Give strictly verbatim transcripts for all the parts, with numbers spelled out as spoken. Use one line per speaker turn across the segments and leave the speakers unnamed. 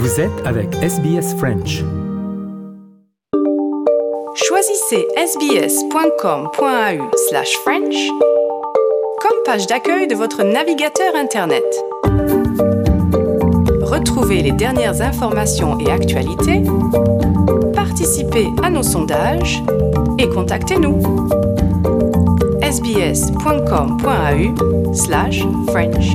Vous êtes avec S B S French.
Choisissez sbs.com.au slash French comme page d'accueil de votre navigateur Internet. Retrouvez les dernières informations et actualités, participez à nos sondages et contactez-nous. sbs.com.au slash French.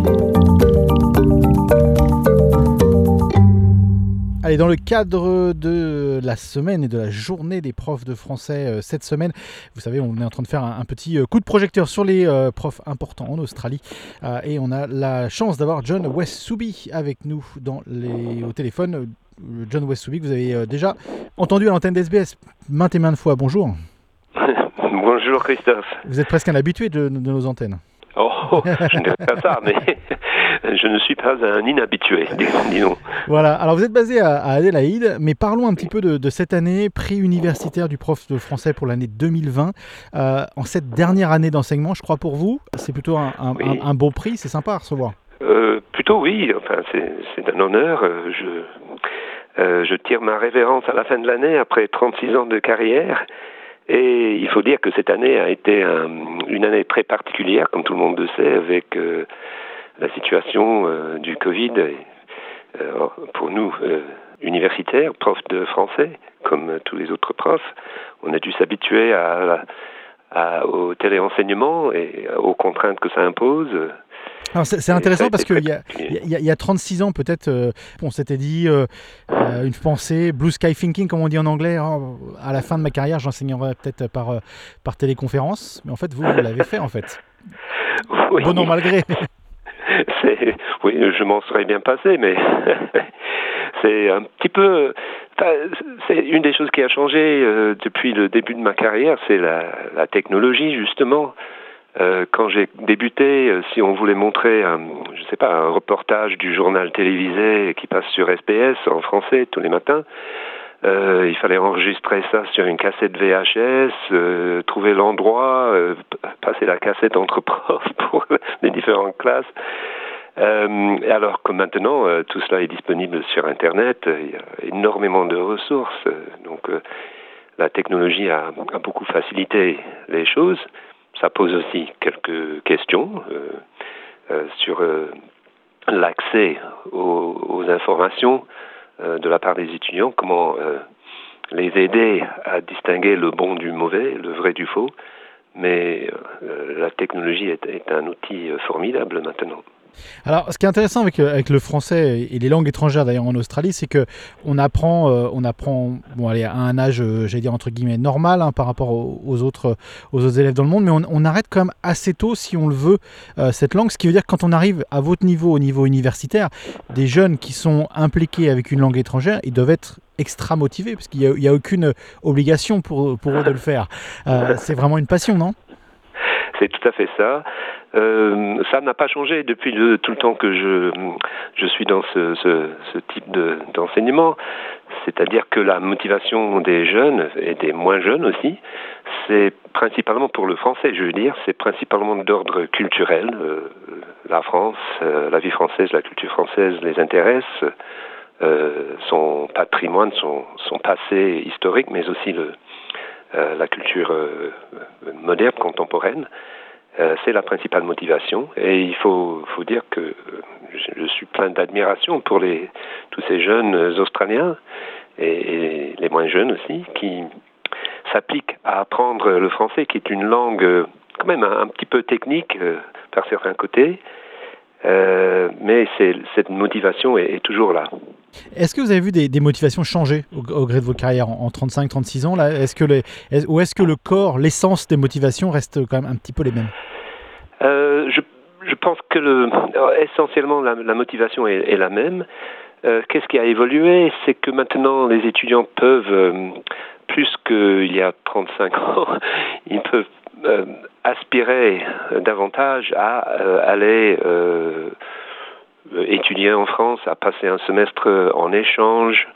Allez, dans le cadre de la semaine et de la journée des profs de français euh, cette semaine, vous savez, on est en train de faire un, un petit euh, coup de projecteur sur les euh, profs importants en Australie. Euh, et on a la chance d'avoir John West-Souby avec nous dans les, au téléphone. Euh, John West-Souby, que vous avez euh, déjà entendu à l'antenne d'S B S maintes et maintes fois. Bonjour.
Bonjour Christophe.
Vous êtes presque un habitué de, de nos antennes.
Oh, je ne dirais pas ça, mais je ne suis pas un inhabitué, disons.
Voilà, alors vous êtes basé à, à Adélaïde, mais parlons un petit peu de, de cette année, prix universitaire du prof de français pour l'année deux mille vingt. Euh, en cette dernière année d'enseignement, je crois pour vous, c'est plutôt un, un, oui. un, un bon prix, c'est sympa à recevoir.
Euh, plutôt oui, enfin c'est, c'est un honneur. Je, euh, je tire ma révérence à la fin de l'année après trente-six ans de carrière. Et il faut dire que cette année a été un, une année très particulière, comme tout le monde le sait, avec euh, la situation euh, du Covid. Et, euh, pour nous, euh, universitaires, profs de français, comme tous les autres profs, on a dû s'habituer à, à, au téléenseignement et aux contraintes que ça impose.
Alors c'est, c'est intéressant parce qu'il y a, y, a, y a trente-six ans peut-être, euh, on s'était dit euh, euh, une pensée, blue sky thinking comme on dit en anglais, hein, à la fin de ma carrière j'enseignerai peut-être par, euh, par téléconférence, mais en fait vous, vous l'avez fait en fait.
Oui.
Bon an malgré.
C'est, oui, je m'en serais bien passé, mais c'est un petit peu... Enfin, c'est une des choses qui a changé euh, depuis le début de ma carrière, c'est la, la technologie justement. Euh, quand j'ai débuté, euh, si on voulait montrer, un, je sais pas, un reportage du journal télévisé qui passe sur S B S en français tous les matins, euh, il fallait enregistrer ça sur une cassette V H S, euh, trouver l'endroit, euh, passer la cassette entre profs pour les différentes classes. Euh, alors que maintenant, euh, tout cela est disponible sur Internet, il y a énormément de ressources, euh, donc euh, la technologie a, a beaucoup facilité les choses. Ça pose aussi quelques questions euh, euh, sur euh, l'accès aux, aux informations euh, de la part des étudiants, comment euh, les aider à distinguer le bon du mauvais, le vrai du faux. Mais euh, la technologie est, est un outil formidable maintenant.
Alors, ce qui est intéressant avec, avec le français et les langues étrangères d'ailleurs en Australie, c'est que on apprend, euh, on apprend, bon, allez, à un âge, euh, j'allais dire entre guillemets normal hein, par rapport aux, aux autres, aux autres élèves dans le monde, mais on, on arrête quand même assez tôt, si on le veut, euh, cette langue. Ce qui veut dire que quand on arrive à votre niveau, au niveau universitaire, des jeunes qui sont impliqués avec une langue étrangère, ils doivent être extra motivés parce qu'il n'y a, a aucune obligation pour, pour eux de le faire. Euh, c'est vraiment une passion, non ?
C'est tout à fait ça. Euh, ça n'a pas changé depuis le, tout le temps que je, je suis dans ce, ce, ce type de, d'enseignement. C'est-à-dire que la motivation des jeunes et des moins jeunes aussi, c'est principalement pour le français, je veux dire, c'est principalement d'ordre culturel. Euh, la France, euh, la vie française, la culture française les intéresse, euh, son patrimoine, son, son passé historique, mais aussi le Euh, la culture euh, moderne, contemporaine, euh, c'est la principale motivation. Et il faut, faut dire que euh, je, je suis plein d'admiration pour les, tous ces jeunes Australiens et, et les moins jeunes aussi, qui s'appliquent à apprendre le français, qui est une langue euh, quand même un, un petit peu technique euh, par certains côtés, euh, mais c'est, cette motivation est, est toujours là.
Est-ce que vous avez vu des, des motivations changer au, au gré de votre carrière en, en trente-cinq trente-six ans là, est-ce que les, est, ou est-ce que le corps, l'essence des motivations reste quand même un petit peu les mêmes ?
euh, je, je pense que le, essentiellement la, la motivation est, est la même. Euh, qu'est-ce qui a évolué ? C'est que maintenant les étudiants peuvent, euh, plus qu'il y a trente-cinq ans, ils peuvent euh, aspirer davantage à euh, aller... Euh, étudier en France, à passer un semestre en échange,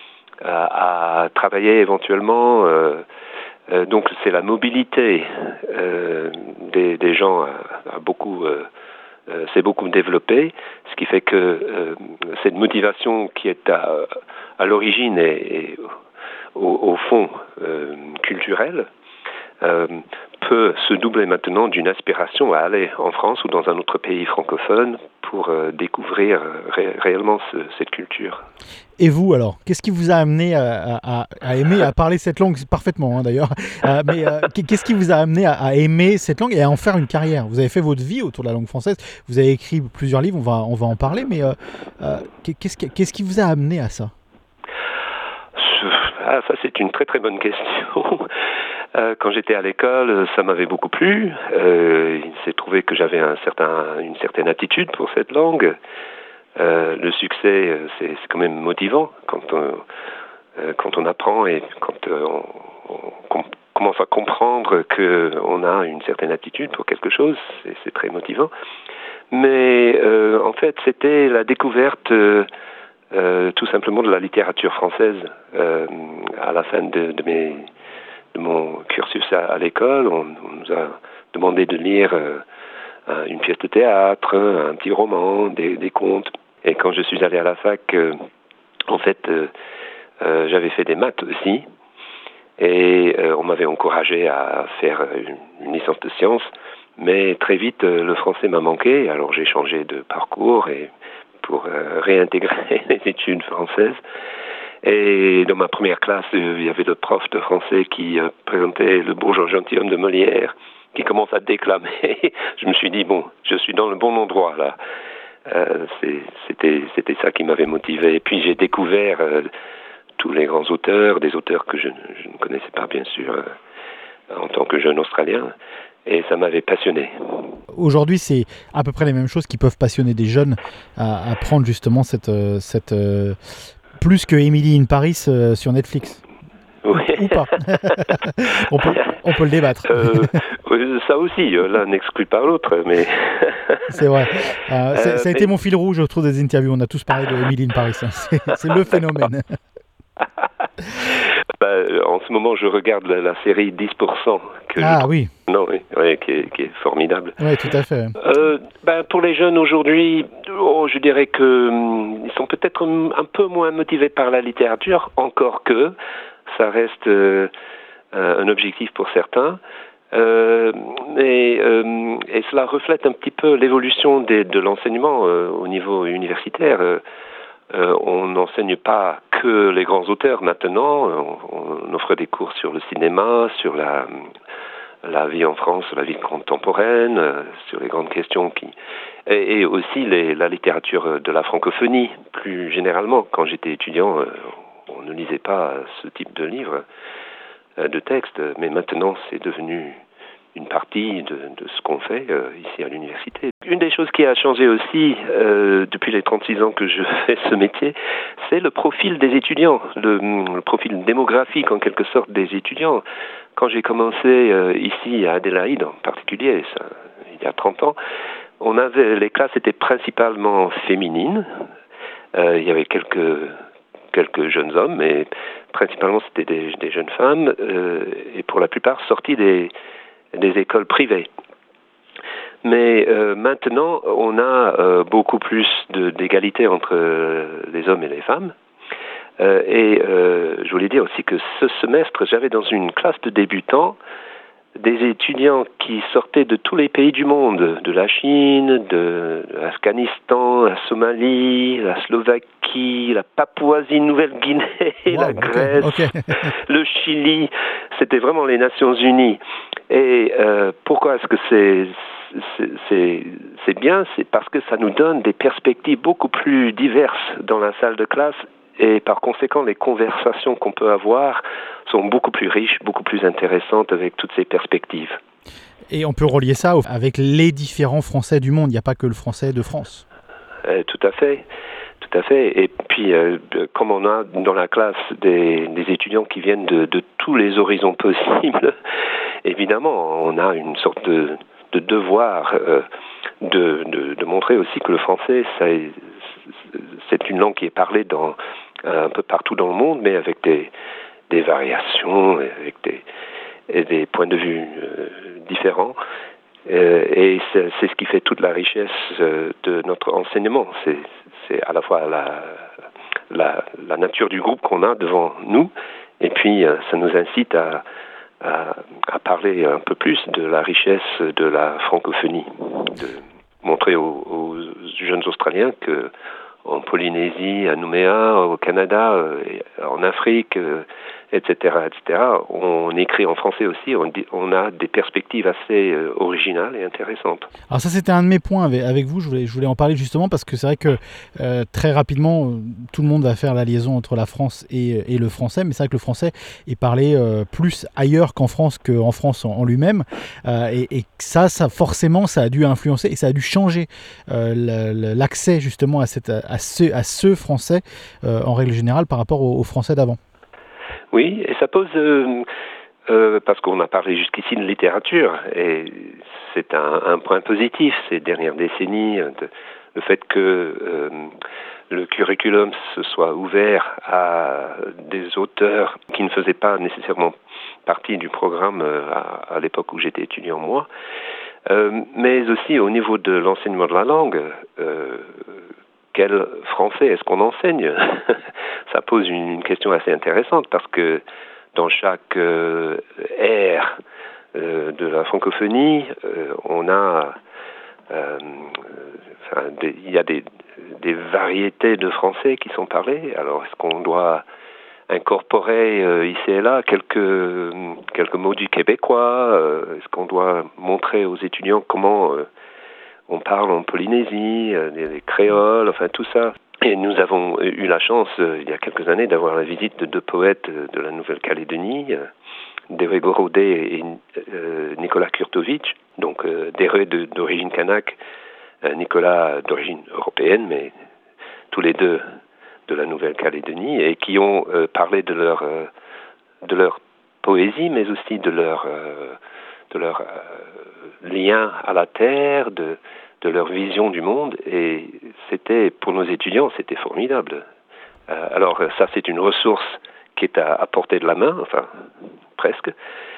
à, à travailler éventuellement. Euh, euh, donc c'est la mobilité euh, des, des gens a, a beaucoup euh, euh, s'est beaucoup développée, ce qui fait que euh, cette motivation qui est à, à l'origine et, et au, au fond euh, culturelle euh, peut se doubler maintenant d'une aspiration à aller en France ou dans un autre pays francophone pour euh, découvrir ré- réellement ce, cette culture.
Et vous alors, qu'est-ce qui vous a amené à, à, à aimer, à parler cette langue parfaitement hein, d'ailleurs, euh, mais euh, qu'est-ce qui vous a amené à, à aimer cette langue et à en faire une carrière? Vous avez fait votre vie autour de la langue française, vous avez écrit plusieurs livres, on va, on va en parler, mais euh, euh, qu'est-ce, qui, qu'est-ce qui vous a amené à ça?
Ah, ça c'est une très très bonne question. Euh, quand j'étais à l'école, ça m'avait beaucoup plu. Euh, il s'est trouvé que j'avais un certain, une certaine attitude pour cette langue. Euh, le succès, c'est, c'est quand même motivant quand on, euh, quand on apprend et quand euh, on, on, on commence à comprendre qu'on a une certaine attitude pour quelque chose. C'est, c'est très motivant. Mais euh, en fait, c'était la découverte euh, euh, tout simplement de la littérature française. Euh, à la fin de, de, mes, de mon cursus à, à l'école, on, on nous a demandé de lire euh, une pièce de théâtre, un petit roman, des, des contes. Et quand je suis allé à la fac, euh, en fait, euh, euh, j'avais fait des maths aussi. Et euh, on m'avait encouragé à faire une, une licence de sciences. Mais très vite, euh, le français m'a manqué. Alors j'ai changé de parcours et pour euh, réintégrer les études françaises. Et dans ma première classe, euh, il y avait le prof de français qui euh, présentait le bourgeois gentilhomme de Molière, qui commence à déclamer. Je me suis dit, bon, je suis dans le bon endroit là. Euh, c'est, c'était, c'était ça qui m'avait motivé. Et puis j'ai découvert euh, tous les grands auteurs, des auteurs que je, je ne connaissais pas bien sûr euh, en tant que jeune Australien, et ça m'avait passionné.
Aujourd'hui, c'est à peu près les mêmes choses qui peuvent passionner des jeunes à, à prendre justement cette, cette euh, plus que Emily in Paris euh, sur Netflix.
Oui.
Ou pas. on, peut, on peut le débattre.
Euh, ça aussi, l'un n'exclut pas l'autre, mais...
c'est vrai. Euh, c'est,
euh,
ça a
mais...
été mon fil rouge autour des interviews. On a tous parlé de Emily in Paris. Hein. C'est, c'est le phénomène.
Bah, en ce moment, je regarde la, la série dix pour cent. Que
ah
je...
oui.
Non, oui, oui qui, est, qui est formidable.
Oui, tout à fait.
Euh, bah, pour les jeunes aujourd'hui, oh, je dirais que hum, ils sont peut-être un peu moins motivés par la littérature, encore que ça reste euh, un objectif pour certains. Euh, et, euh, et cela reflète un petit peu l'évolution des, de l'enseignement euh, au niveau universitaire. Euh, euh, on n'enseigne pas que les grands auteurs maintenant. On, on offre des cours sur le cinéma, sur la, la vie en France, la vie contemporaine, euh, sur les grandes questions qui... Et, et aussi les, la littérature de la francophonie, plus généralement. Quand j'étais étudiant, euh, on ne lisait pas ce type de livre, euh, de texte, mais maintenant c'est devenu une partie de, de ce qu'on fait euh, ici à l'université. Une des choses qui a changé aussi euh, depuis les trente-six ans que je fais ce métier, c'est le profil des étudiants, le, le profil démographique en quelque sorte des étudiants. Quand j'ai commencé euh, ici à Adélaïde en particulier, ça, il y a trente ans, on avait, les classes étaient principalement féminines. Euh, il y avait quelques, quelques jeunes hommes, mais principalement c'était des, des jeunes femmes, euh, et pour la plupart sorties des des écoles privées. Mais euh, maintenant, on a euh, beaucoup plus de, d'égalité entre euh, les hommes et les femmes. Euh, et euh, je voulais dire aussi que ce semestre, j'avais dans une classe de débutants des étudiants qui sortaient de tous les pays du monde, de la Chine, de l'Afghanistan, la Somalie, la Slovaquie, la Papouasie-Nouvelle-Guinée, wow, la Grèce, okay, okay. le Chili. C'était vraiment les Nations Unies. Et euh, pourquoi est-ce que c'est, c'est, c'est, c'est bien? C'est parce que ça nous donne des perspectives beaucoup plus diverses dans la salle de classe. Et par conséquent, les conversations qu'on peut avoir sont beaucoup plus riches, beaucoup plus intéressantes avec toutes ces perspectives.
Et on peut relier ça avec les différents Français du monde. Il n'y a pas que le Français de France.
Euh, tout à fait, tout à fait. Et puis, euh, comme on a dans la classe des, des étudiants qui viennent de, de tous les horizons possibles, évidemment, on a une sorte de, de devoir euh, de, de, de montrer aussi que le français, ça, c'est une langue qui est parlée dans un peu partout dans le monde, mais avec des, des variations, avec des, et des points de vue euh, différents. Euh, et c'est, c'est ce qui fait toute la richesse euh, de notre enseignement. C'est, c'est à la fois la, la, la nature du groupe qu'on a devant nous, et puis euh, ça nous incite à, à, à parler un peu plus de la richesse de la francophonie, de montrer aux, aux jeunes Australiens que en Polynésie, à Nouméa, au Canada, euh, en Afrique, euh, et cetera, et cetera. On écrit en français aussi, on, dit, on a des perspectives assez euh, originales et intéressantes.
Alors ça, c'était un de mes points avec, avec vous, je voulais, je voulais en parler justement parce que c'est vrai que euh, très rapidement, tout le monde va faire la liaison entre la France et, et le français, mais c'est vrai que le français est parlé euh, plus ailleurs qu'en France qu'en France en, en lui-même, euh, et, et ça, ça, forcément, ça a dû influencer et ça a dû changer euh, l'accès justement à, cette, à, ce, à ce français euh, en règle générale par rapport au, au français d'avant.
Oui, et ça pose, euh, euh, parce qu'on a parlé jusqu'ici de littérature, et c'est un, un point positif ces dernières décennies, de, le fait que euh, le curriculum se soit ouvert à des auteurs qui ne faisaient pas nécessairement partie du programme à, à l'époque où j'étais étudiant moi, euh, mais aussi au niveau de l'enseignement de la langue. Euh, Quel français est-ce qu'on enseigne? Ça pose une, une question assez intéressante parce que dans chaque euh, ère euh, de la francophonie, euh, on a, euh, enfin, des, il y a des, des variétés de français qui sont parlées. Alors est-ce qu'on doit incorporer euh, ici et là quelques quelques mots du québécois? euh, Est-ce qu'on doit montrer aux étudiants comment euh, on parle en Polynésie, euh, les, les créoles, enfin tout ça. Et nous avons eu la chance, euh, il y a quelques années, d'avoir la visite de deux poètes euh, de la Nouvelle-Calédonie, euh, Derego Rodé et euh, Nicolas Kurtovitch, donc euh, Derego de, d'origine kanak, euh, Nicolas d'origine européenne, mais tous les deux de la Nouvelle-Calédonie, et qui ont euh, parlé de leur, euh, de leur poésie, mais aussi de leur... Euh, de leur euh, lien à la terre, de, de leur vision du monde, et c'était, pour nos étudiants, c'était formidable. Euh, alors ça, c'est une ressource qui est à, à portée de la main, enfin, presque,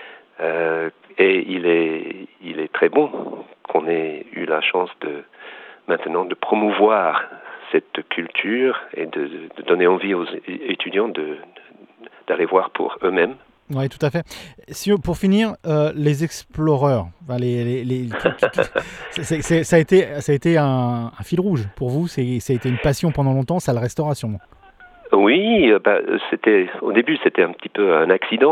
euh, et il est, il est très bon qu'on ait eu la chance de, maintenant, de promouvoir cette culture et de, de donner envie aux étudiants de, d'aller voir pour eux-mêmes.
Oui, tout à fait. Si, pour finir, euh, les Explorers, enfin, les, les, les, c'est, c'est, ça a été, ça a été un, un fil rouge pour vous. C'est, ça a été une passion pendant longtemps, ça, la restauration.
Oui, bah, c'était au début, c'était un petit peu un accident.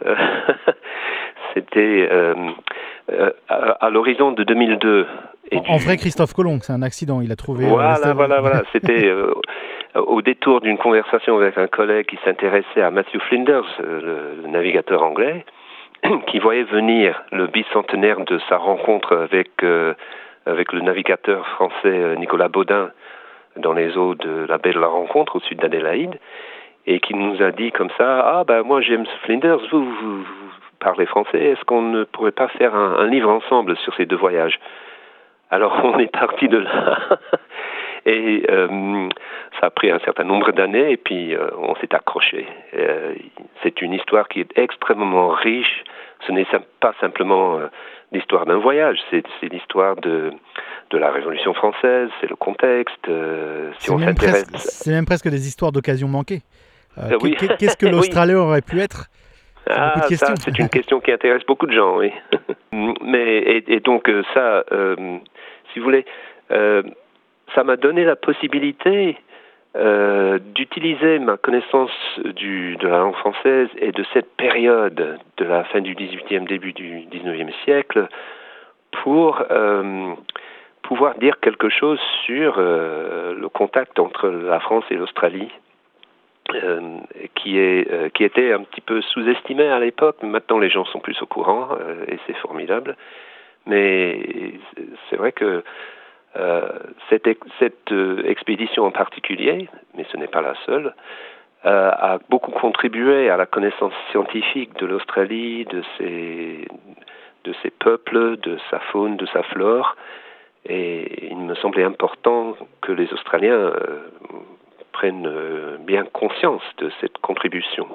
C'était euh, euh, à, à l'horizon de deux mille deux.
Et en, du... en vrai, Christophe Colomb, c'est un accident. Il a trouvé.
Voilà, euh, voilà, voilà. C'était. Euh, au détour d'une conversation avec un collègue qui s'intéressait à Matthew Flinders, le, le navigateur anglais, qui voyait venir le bicentenaire de sa rencontre avec, euh, avec le navigateur français Nicolas Baudin dans les eaux de la baie de la Rencontre, au sud d'Adélaïde, et qui nous a dit comme ça, « Ah, ben moi, James Flinders, vous, vous, vous parlez français, est-ce qu'on ne pourrait pas faire un, un livre ensemble sur ces deux voyages ?» Alors, on est parti de là. Et euh, ça a pris un certain nombre d'années et puis euh, on s'est accroché. Euh, c'est une histoire qui est extrêmement riche. Ce n'est pas simplement euh, l'histoire d'un voyage, c'est, c'est l'histoire de, de la Révolution française, c'est le contexte. Euh, si
c'est,
on
même
s'intéresse...
presque, c'est même presque des histoires d'occasion manquée. Euh,
oui.
Qu'est-ce que l'Australie oui. aurait pu être?
C'est ah, ça, c'est une question qui intéresse beaucoup de gens, oui. Mais, et, et donc ça, euh, si vous voulez... Euh, ça m'a donné la possibilité euh, d'utiliser ma connaissance du, de la langue française et de cette période de la fin du dix-huitième, début du dix-neuvième siècle pour euh, pouvoir dire quelque chose sur euh, le contact entre la France et l'Australie, euh, qui, est, euh, qui était un petit peu sous-estimé à l'époque. Maintenant, les gens sont plus au courant euh, et c'est formidable. Mais c'est vrai que Euh, cette, cette euh, expédition en particulier, mais ce n'est pas la seule, euh, a beaucoup contribué à la connaissance scientifique de l'Australie, de ses, de ses peuples, de sa faune, de sa flore, et il me semblait important que les Australiens euh, prennent euh, bien conscience de cette contribution.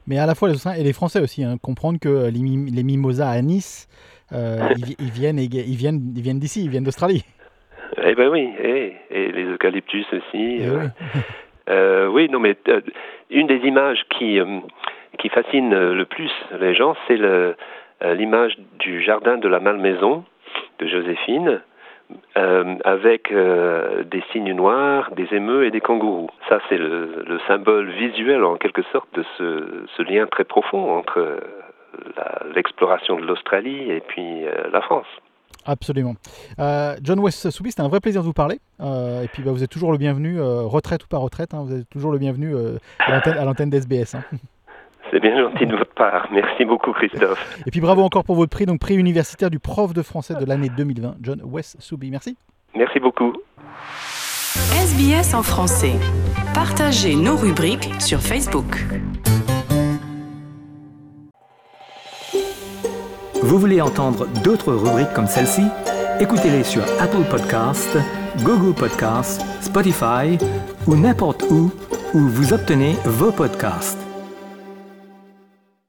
Mais à la fois les Australiens et les Français aussi, hein, comprendre que les, mim- les mimosas à Nice, euh, ils, ils viennent, ils viennent, ils viennent d'ici, ils viennent d'Australie.
Eh ben oui, et, et les eucalyptus aussi.
Eh
euh,
oui.
euh, oui, non, mais euh, une des images qui euh, qui fascine le plus les gens, c'est le, euh, l'image du jardin de la Malmaison de Joséphine, euh, avec euh, des cygnes noirs, des émeus et des kangourous. Ça, c'est le, le symbole visuel, en quelque sorte, de ce, ce lien très profond entre euh, la, l'exploration de l'Australie et puis euh, la France.
Absolument. Euh, John West Soubi, c'était un vrai plaisir de vous parler. Euh, et puis bah, vous êtes toujours le bienvenu, euh, retraite ou pas retraite, hein, vous êtes toujours le bienvenu euh, à l'antenne, à l'antenne d'S B S. Hein.
C'est bien gentil de votre part. Merci beaucoup, Christophe.
Et puis bravo encore pour votre prix, donc prix universitaire du prof de français de l'année deux mille vingt, John West Soubi. Merci.
Merci beaucoup.
S B S en français. Partagez nos rubriques sur Facebook.
Vous voulez entendre d'autres rubriques comme celle-ci? Écoutez-les sur Apple Podcasts, Google Podcasts, Spotify ou n'importe où où vous obtenez vos podcasts.